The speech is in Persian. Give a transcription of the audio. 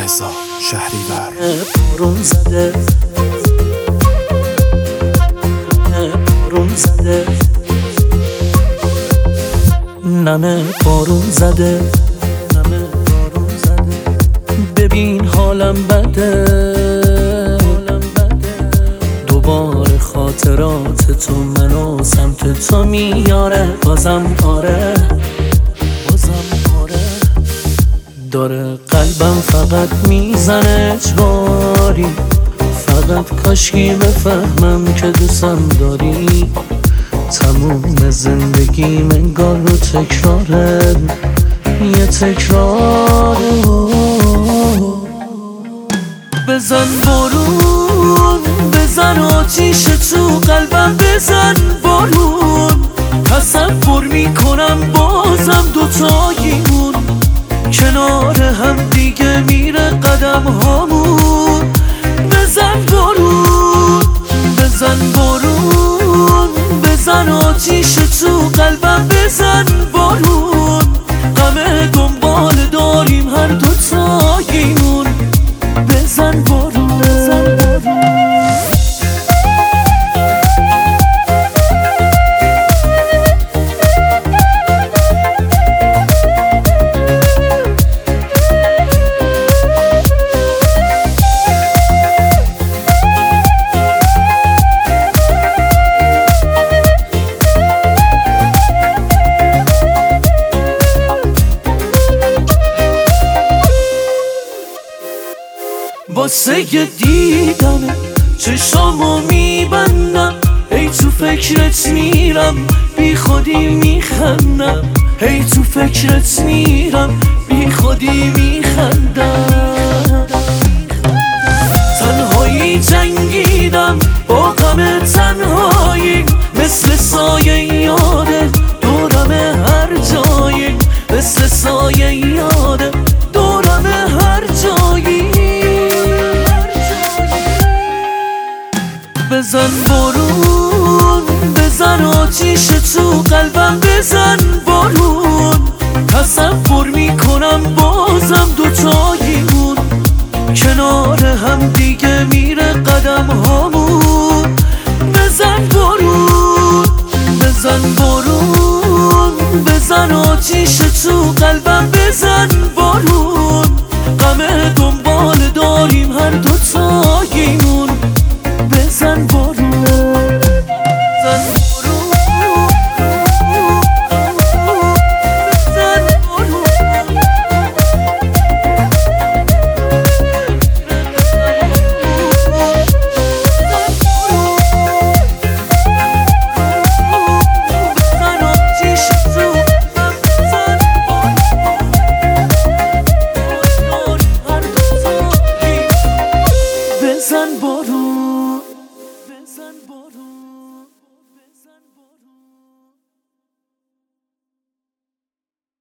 رضا شهریور. بارون زده بارون زده ننه بارون زده ننه بارون زده ببین حالم بده دوباره خاطرات تو منو سمت تو میاره بازم آره داره قلبم فقط میزنه اجباری فقط کاشکی بفهمم که دوستم داری تموم زندگی انگار رو تکراره یه تکراره بزن بارون بزن آتیش تو قلبم بزن بارون تصور میکنم بازم دوتاییمون کنار هم دیگه میره قدم هامون بزن بارون بزن بارون بزن آتیش تو قلبم بزن بارون غم دنبال داریم هر دوتاییمون بزن بارون بزن بارون واسه دیدن چشامو میبندم هی تو فکرت میرم بی خودی میخندم هی تو فکرت میرم بی خودی میخندم تنهایی جنگیدم با غم تنهایی مثل سایه یاده دورم هر جایی مثل سایه یاده دورم هر جایی بزن بارون بزن آتیش تو قلبم بزن بارون تصور میکنم بازم دوتاییمون کنار هم دیگه میره قدم هامون بزن بارون بزن بارون بزن آتیش تو قلبم بزن